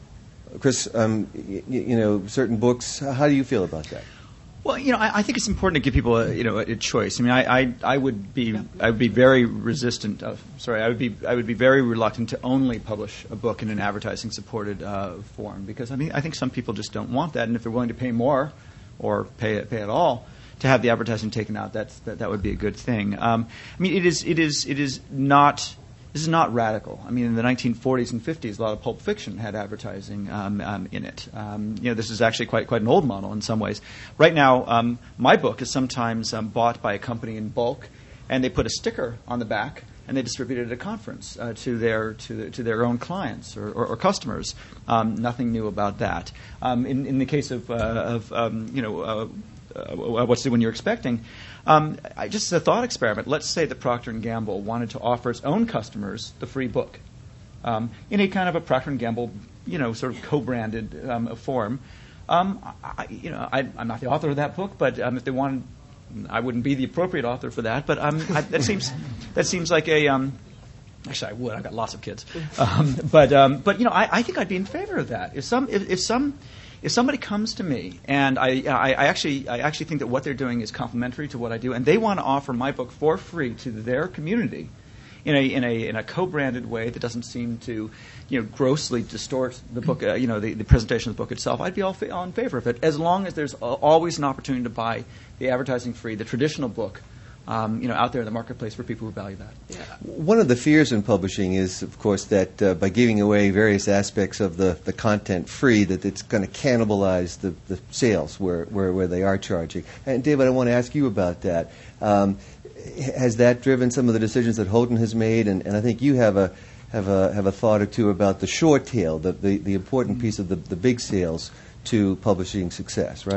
Chris, um, y- you know, certain books, how do you feel about that? Well, you know, I, I think it's important to give people a, you know, a, a choice. I mean, I, I, I would be, I would be very resistant. Of, sorry, I would be, I would be very reluctant to only publish a book in an advertising-supported uh, form, because I mean, I think some people just don't want that, and if they're willing to pay more, or pay pay at all, to have the advertising taken out, that's that, that would be a good thing. Um, I mean, it is, it is, it is not. This is not radical. I mean, in the nineteen forties and fifties, a lot of Pulp Fiction had advertising um, um, in it. Um, you know, this is actually quite quite an old model in some ways. Right now, um, my book is sometimes um, bought by a company in bulk, and they put a sticker on the back, and they distribute it at a conference uh, to their to the, to their own clients or, or, or customers. Um, nothing new about that. Um, in in the case of uh, of um, you know. Uh, Uh, what's the one you're expecting? Um, I, just as a thought experiment, let's say that Procter and Gamble wanted to offer its own customers the free book um, in a kind of a Procter and Gamble, you know, sort of co-branded um, form. Um, I, you know, I, I'm not the author of that book, but um, if they wanted, I wouldn't be the appropriate author for that. But um, I, that seems that seems like a. Um, Actually, I would. I've got lots of kids. Um, but um, but you know, I, I think I'd be in favor of that. If some if, if some. If somebody comes to me and I, I, I actually I actually think that what they're doing is complementary to what I do, and they want to offer my book for free to their community in a in a in a co-branded way that doesn't seem to, you know, grossly distort the book, uh, you know, the, the presentation of the book itself, I'd be all, fa- all in favor of it, as long as there's always an opportunity to buy the advertising free, the traditional book. Um, you know, out there in the marketplace for people who value that. Yeah. One of the fears in publishing is, of course, that uh, by giving away various aspects of the, the content free, that it's going to cannibalize the, the sales where, where, where they are charging. And, David, I want to ask you about that. Um, has that driven some of the decisions that Houghton has made? And, and I think you have a have a have a thought or two about the short tail, the, the, the important piece of the, the big sales to publishing success, right?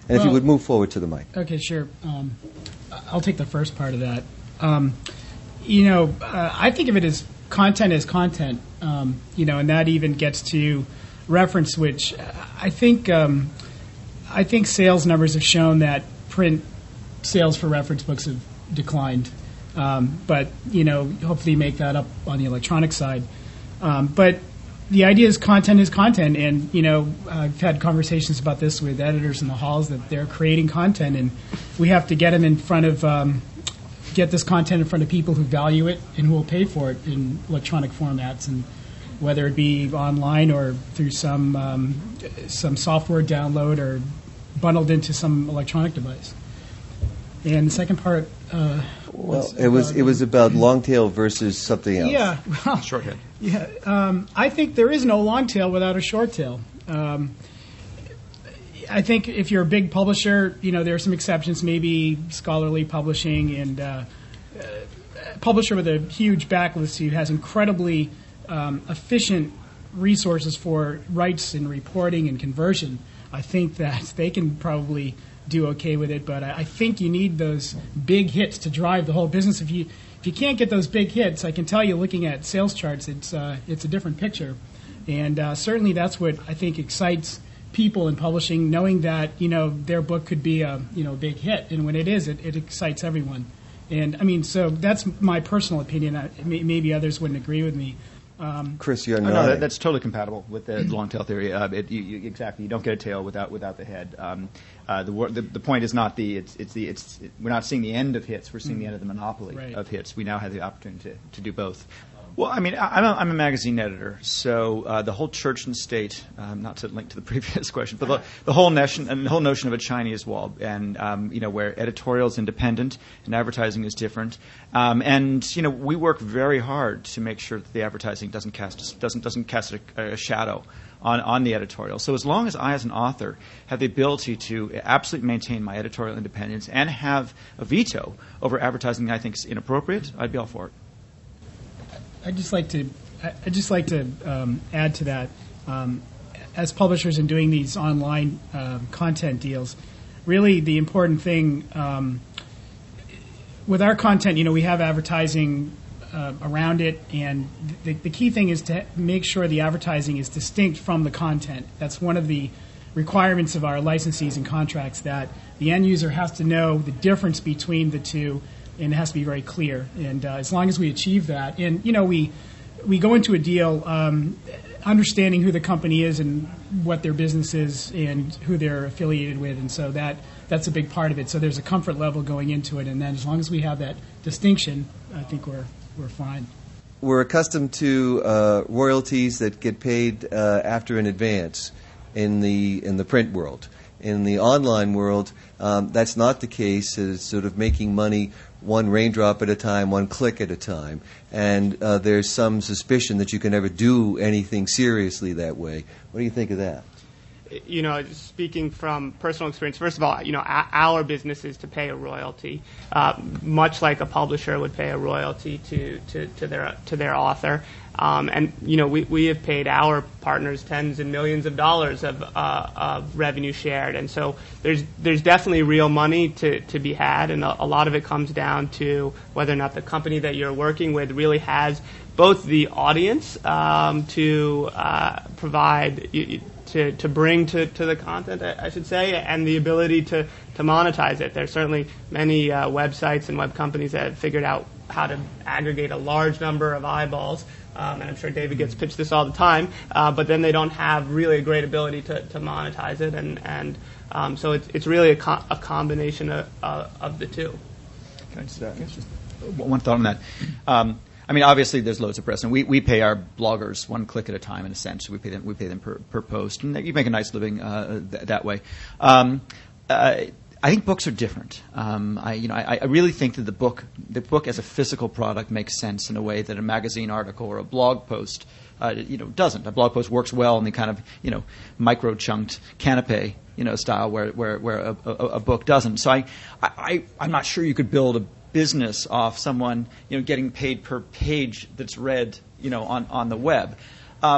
And if you Well- would move forward to the mic. Okay, sure. Um, I'll take the first part of that. Um, you know, uh, I think of it as content as content, um, you know, and that even gets to reference, which I think um, I think sales numbers have shown that print sales for reference books have declined. Um, but, you know, hopefully make that up on the electronic side. Um, but the idea is content is content, and, you know, I've had conversations about this with editors in the halls that they're creating content, and we have to get them in front of, um, get this content in front of people who value it and who will pay for it in electronic formats, and whether it be online or through some um, some software download or bundled into some electronic device. And the second part, uh, Well, it was it was about long tail versus something else. yeah, well, Shorthead. yeah. Um, I think there is no long tail without a short tail. Um, I think if you're a big publisher, you know, there are some exceptions, maybe scholarly publishing and uh, a publisher with a huge backlist who has incredibly um, efficient resources for rights and reporting and conversion. I think that they can probably do okay with it, but I, I think you need those big hits to drive the whole business. If you if you can't get those big hits, I can tell you, looking at sales charts, it's uh, it's a different picture, and uh, certainly that's what I think excites people in publishing, knowing that, you know, their book could be a, you know, big hit, and when it is, it, it excites everyone. And I mean, so that's my personal opinion. I, may, maybe others wouldn't agree with me. Um, Chris, you're Oh, not. no, that, that's totally compatible with the long tail theory. Uh, it, you, you, exactly, you don't get a tail without without the head. Um, uh, the, wor- the the point is not the it's it's the it's it, we're not seeing the end of hits. We're seeing the end of the monopoly Right. of hits. We now have the opportunity to, to do both. Well, I mean, I- I'm a, I'm a magazine editor, so uh, the whole church and state, um, not to link to the previous question, but the, the whole notion and the whole notion of a Chinese wall, and um, you know, where editorial is independent and advertising is different, um, and you know, we work very hard to make sure that the advertising doesn't cast doesn't doesn't cast a, a shadow on, on the editorial. So as long as I, as an author, have the ability to absolutely maintain my editorial independence and have a veto over advertising that I think is inappropriate, I'd be all for it. I'd just like to, I- I'd just like to um, add to that. Um, as publishers and doing these online um, content deals, really the important thing um, with our content, you know, we have advertising uh, around it, and the, the key thing is to make sure the advertising is distinct from the content. That's one of the requirements of our licensees and contracts, that the end user has to know the difference between the two, and it has to be very clear. And uh, as long as we achieve that, and you know, we we go into a deal um, understanding who the company is and what their business is and who they're affiliated with, and so that that's a big part of it. So there's a comfort level going into it, and then as long as we have that distinction, I think we're we're fine. We're accustomed to uh, royalties that get paid uh, after in advance in the in the print world. In the online world, um, that's not the case. It's sort of making money one raindrop at a time, one click at a time. And uh, there's some suspicion that you can never do anything seriously that way. What do you think of that? You know, speaking from personal experience, first of all, you know, a- our business is to pay a royalty, uh, much like a publisher would pay a royalty to, to, to their to their author. Um, and you know, we, we have paid our partners tens and millions of dollars of, uh, of revenue shared, and so there's there's definitely real money to, to be had, and a, a lot of it comes down to whether or not the company that you're working with really has both the audience um, to uh, provide. You, To, to bring to, to the content, I should say, and the ability to, to monetize it. There's certainly many uh, websites and web companies that have figured out how to aggregate a large number of eyeballs, um, and I'm sure David gets pitched this all the time, uh, but then they don't have really a great ability to, to monetize it, and, and um, so it's, it's really a, co- a combination of, uh, of the two. Can I just, uh, just one thought on that? Um, I mean, obviously, there's loads of press, and we, we pay our bloggers one click at a time, in a sense. We pay them we pay them per, per post, and you make a nice living uh, th- that way. Um, uh, I think books are different. Um, I you know I, I really think that the book the book as a physical product makes sense in a way that a magazine article or a blog post uh, you know doesn't. A blog post works well in the kind of you know micro chunked canapé you know style where where where a, a, a book doesn't. So I, I I'm not sure you could build a business off someone, you know, getting paid per page that's read, you know, on, on the web. Um,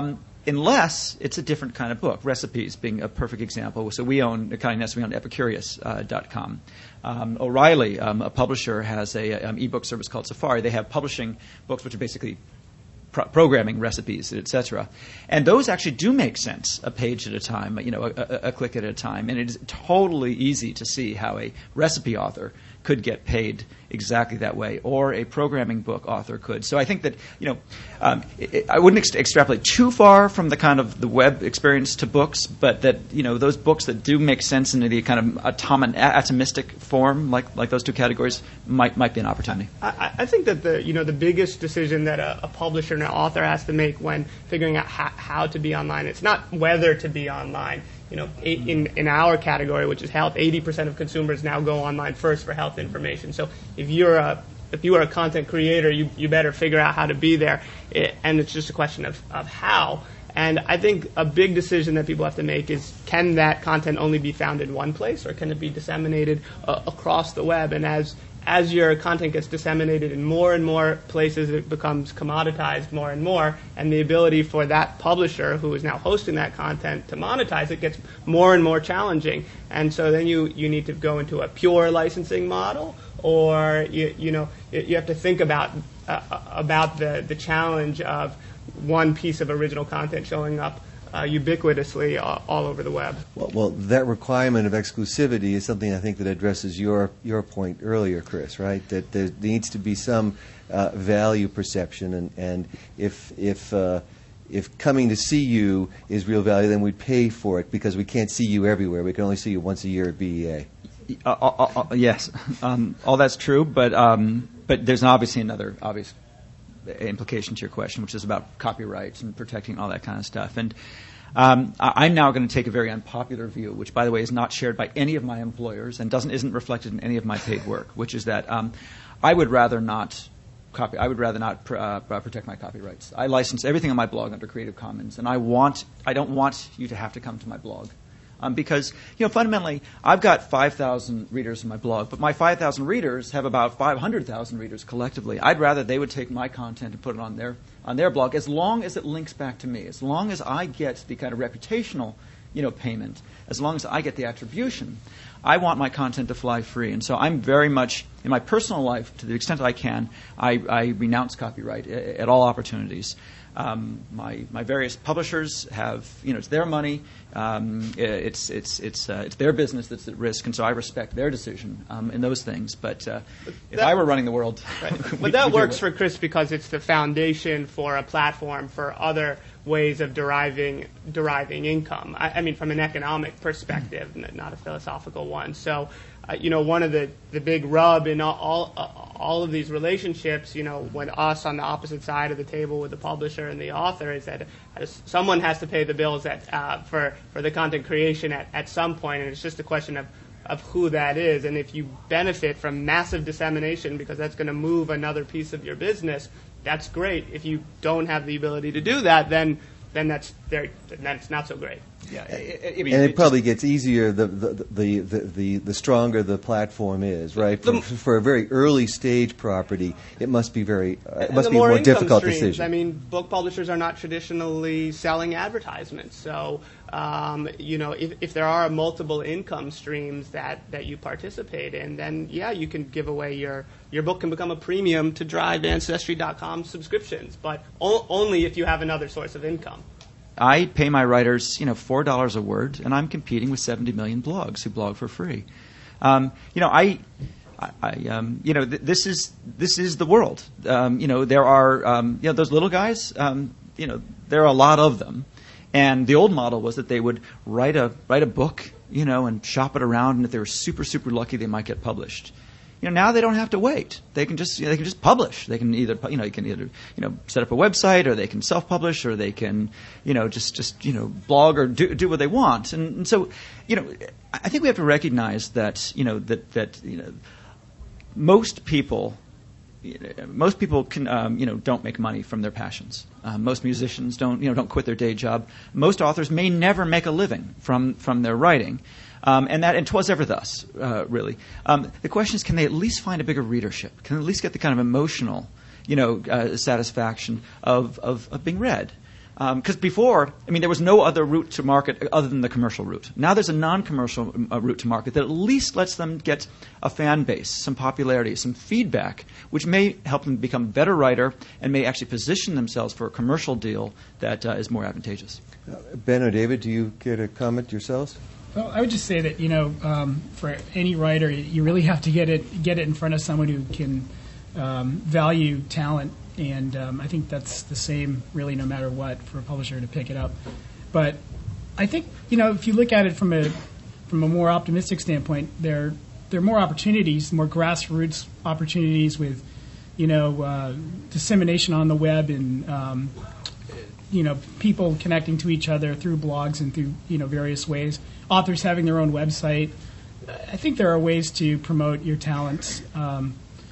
unless it's a different kind of book. Recipes being a perfect example. So we own, at Condé Nast, we own epicurious dot com. Um, O'Reilly, um, a publisher, has a um, ebook service called Safari. They have publishing books which are basically pro- programming recipes, et cetera. And those actually do make sense, a page at a time, you know, a, a, a click at a time. And it is totally easy to see how a recipe author could get paid exactly that way, or a programming book author could. So I think that, you know, um, it, it, I wouldn't ex- extrapolate too far from the kind of the web experience to books, but that, you know, those books that do make sense in the kind of atom- atomistic form, like like those two categories, might might be an opportunity. I, I think that the you know the biggest decision that a, a publisher and an author has to make when figuring out how, how to be online, it's not whether to be online. You know, in in our category, which is health, eighty percent of consumers now go online first for health information. So if you're a if you are a content creator, you you better figure out how to be there. It, and it's just a question of, of how. And I think a big decision that people have to make is, can that content only be found in one place, or can it be disseminated uh, across the web? And as as your content gets disseminated in more and more places, it becomes commoditized more and more, and the ability for that publisher who is now hosting that content to monetize it gets more and more challenging. And so then you, you need to go into a pure licensing model, or you, you know you have to think about uh, about the, the challenge of one piece of original content showing up Uh, ubiquitously all, all over the web. Well, well, that requirement of exclusivity is something I think that addresses your your point earlier, Chris. Right? That there needs to be some uh, value perception, and, and if if uh, if coming to see you is real value, then we'd pay for it because we can't see you everywhere. We can only see you once a year at B E A. Uh, uh, uh, yes, um, all that's true, but um, but there's obviously another obvious implication to your question, which is about copyrights and protecting all that kind of stuff. And um, I, I'm now going to take a very unpopular view, which, by the way, is not shared by any of my employers and doesn't isn't reflected in any of my paid work, which is that um, I would rather not copy. I would rather not pr- uh, protect my copyrights. I license everything on my blog under Creative Commons, and I want I don't want you to have to come to my blog. Um, because, you know, fundamentally, I've got five thousand readers in my blog, but my five thousand readers have about five hundred thousand readers collectively. I'd rather they would take my content and put it on their on their blog, as long as it links back to me, as long as I get the kind of reputational, you know, payment, as long as I get the attribution. I want my content to fly free. And so I'm very much, in my personal life, to the extent that I can, I, I renounce copyright at, at all opportunities. Um, my my various publishers have, you know, it's their money, um, it's it's it's uh, it's their business that's at risk, and so I respect their decision um, in those things. But, uh, but if I were running the world, right. But that works for Chris because it's the foundation for a platform for other ways of deriving deriving income. I, I mean, from an economic perspective, not a philosophical one. So. Uh, you know, one of the, the big rub in all all, uh, all of these relationships, you know, when us on the opposite side of the table with the publisher and the author is that uh, someone has to pay the bills at, uh, for, for the content creation at, at some point, and it's just a question of, of who that is. And if you benefit from massive dissemination because that's going to move another piece of your business, that's great. If you don't have the ability to do that, then then that's very, then it's not so great. Yeah, I, I mean, and it, it probably gets easier the the, the the the the stronger the platform is, right? For, for a very early stage property, it must be very uh, it must be a more difficult streams, decision. I mean, book publishers are not traditionally selling advertisements, so um, you know, if if there are multiple income streams that, that you participate in, then yeah, you can give away your your book can become a premium to drive Ancestry dot com subscriptions, but o- only if you have another source of income. I pay my writers, you know, four dollars a word, and I'm competing with seventy million blogs who blog for free. Um, you know, I, I, I um, you know, th- this is this is the world. Um, you know, there are, um, you know, those little guys. Um, you know, there are a lot of them, and the old model was that they would write a write a book, you know, and shop it around, and if they were super super lucky, they might get published. You know, now they don't have to wait. They can just you know, they can just publish. They can either you know you can either you know set up a website, or they can self-publish, or they can you know just just you know blog or do do what they want. And, and so you know I think we have to recognize that you know that that you know most people you know, most people can um, you know don't make money from their passions. Uh, most musicians don't you know don't quit their day job. Most authors may never make a living from from their writing. Um, and that, and 'twas ever thus, uh, really. Um, the question is, can they at least find a bigger readership? Can they at least get the kind of emotional, you know, uh, satisfaction of, of, of being read? Because um, before, I mean, there was no other route to market other than the commercial route. Now there's a non-commercial uh, route to market that at least lets them get a fan base, some popularity, some feedback, which may help them become a better writer and may actually position themselves for a commercial deal that uh, is more advantageous. Uh, Ben or David, do you care to comment yourselves? Well, I would just say that, you know, um, for any writer, you really have to get it get it in front of someone who can um, value talent. And um, I think that's the same, really, no matter what, for a publisher to pick it up. But I think, you know, if you look at it from a from a more optimistic standpoint, there there are more opportunities, more grassroots opportunities with, you know, uh, dissemination on the web and um, you know, people connecting to each other through blogs and through, you know, various ways. Authors having their own website. I think there are ways to promote your talents um,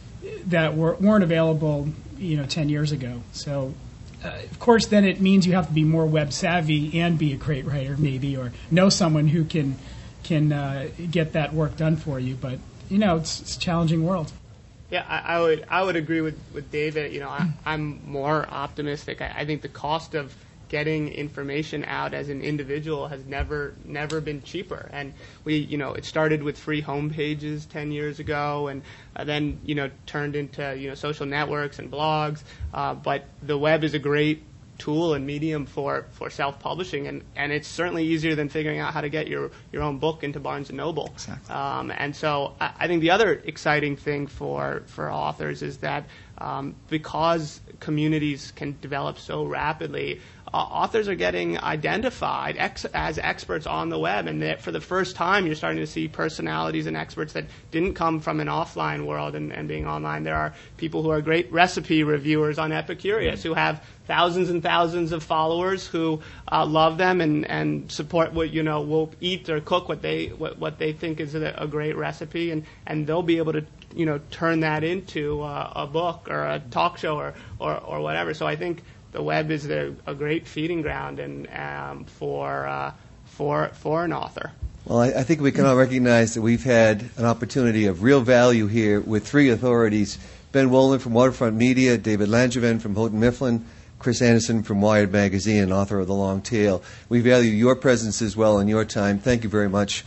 that were, weren't available, you know, ten years ago. So, uh, of course, then it means you have to be more web savvy and be a great writer, maybe, or know someone who can can uh, get that work done for you. But, you know, it's, it's a challenging world. Yeah, I, I would I would agree with, with David. You know, I, I'm more optimistic. I, I think the cost of getting information out as an individual has never never been cheaper. And we, you know, it started with free home pages ten years ago, and uh, then, you know, turned into, you know, social networks and blogs. Uh, but the web is a great tool and medium for, for self-publishing, and, and it's certainly easier than figuring out how to get your, your own book into Barnes and Noble. Exactly. Um, and so I, I think the other exciting thing for, for authors is that um, because communities can develop so rapidly, uh, authors are getting identified ex- as experts on the web, and that for the first time you're starting to see personalities and experts that didn't come from an offline world and, and being online. There are people who are great recipe reviewers on Epicurious who have thousands and thousands of followers who uh, love them and, and support what, you know, will eat or cook what they what, what they think is a, a great recipe, and, and they'll be able to, you know, turn that into uh, a book or a talk show or, or, or whatever. So I think the web is a, a great feeding ground and um, for uh, for for an author. Well, I, I think we can all recognize that we've had an opportunity of real value here with three authorities: Ben Wolin from Waterfront Media, David Langevin from Houghton Mifflin, Chris Anderson from Wired Magazine, and author of The Long Tail. We value your presence as well and your time. Thank you very much.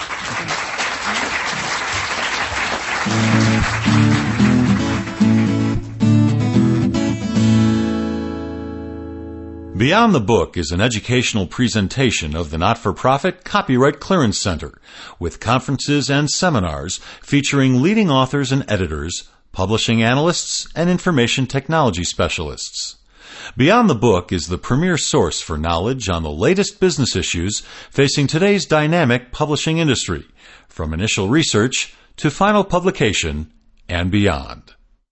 Beyond the Book is an educational presentation of the not-for-profit Copyright Clearance Center, with conferences and seminars featuring leading authors and editors, publishing analysts, and information technology specialists. Beyond the Book is the premier source for knowledge on the latest business issues facing today's dynamic publishing industry, from initial research to final publication and beyond.